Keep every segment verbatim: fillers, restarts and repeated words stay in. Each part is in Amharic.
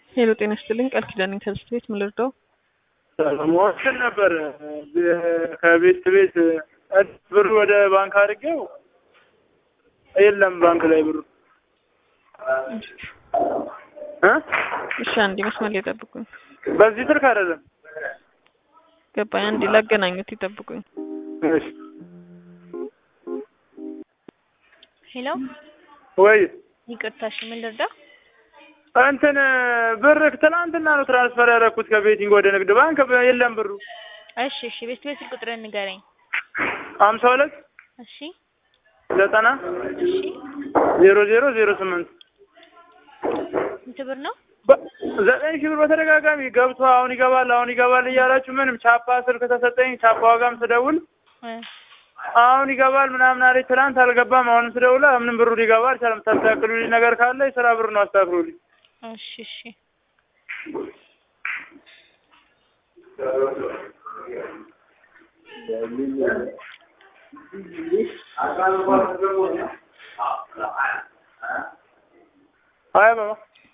ሄሎ ጤና ይስጥልኝ ቃል ኪዳን ኢንተርስት ቤት ምን ልርዳው? ሰላም ነበር ከቤት ቤት ብር ወደ ባንክ አድርጌው የለም ባንክ ላይ ብሩ እ እሺ አንዴ መስመር ላይ ጠብቁኝ። በዚህ ስልክ አይደለም ገባኝ። አንዴ ላገናኙት ይጠብቁኝ። እሺ ሄሎ ወይ ይቅርታሽ ምን ልርዳው? እንትን ብር ትናንትና ነው ትራንስፈር ያደረኩት ከቤቲንግ ወደ ንግድ ባንክ የለም ብሩ። እሺ እሺ ቤት ቤት ቁጥርን ንገረኝ። ሃምሳ ሁለት እሺ ዘጠና እሺ ዜሮ ዜሮ ዜሮ ስምንት ስንት ብር ነው? ዘጠኝ ሺህ ብር በተደጋጋሚ ገብቶ አሁን ይገባል አሁን ይገባል እያላችሁ ምንም ቻፓ ስልክ ተሰጠኝ። ቻፓ ዋጋም ስደውል አሁን ይገባል ምናምን አለኝ። ትናንት አልገባም። አሁንም ስደውል ምንም ብሩ ሊገባ አልቻለም። ታስተካክሉልኝ ነገር ካለ የስራ ብር ነው አስተካክሉልኝ። እሺ እሺ አይ ባባ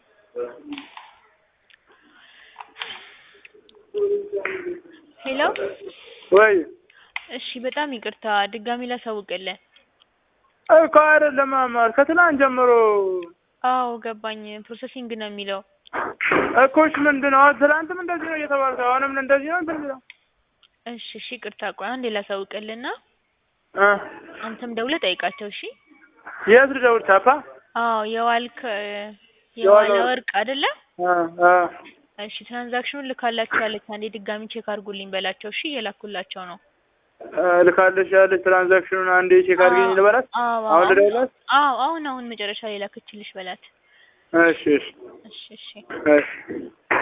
ሄሎ ወይ እሺ በጣም ይቅርታ ድጋሚ ላሳውቅልህ እኮ አይደለም ማማ ከትናንት ጀምሮ አዎ ገባኝ። ፕሮሰሲንግ ነው የሚለው እኮሽ ምንድነው? ትናንትም እንደዚህ ነው እየተባልኩ አሁንም እንደዚህ ነው እንትን ነው። እሺ እሺ ይቅርታ ቆይ አንዴ ላሳውቅልህና እ አንተም ደውለህ ጠይቃቸው። እሺ የት ልደውል? ቻፓ አዎ የዋልክ የዋለ ወርቅ አይደለ? አ አ እሺ ትራንዛክሽኑን ልካላችኋለች። አንዴ ድጋሚ ቼክ አድርጉልኝ በላቸው። እሺ እየላኩላቸው ነው። ልካለሽ ያለች ትራንዛክሽኑን አንዴ ቼክ አድርገኝ ልበላት። አሁን ልደውልላት? አዎ አሁን አሁን መጨረሻ ላይ ላከችልሽ በላት። እሺ እሺ እሺ እሺ እሺ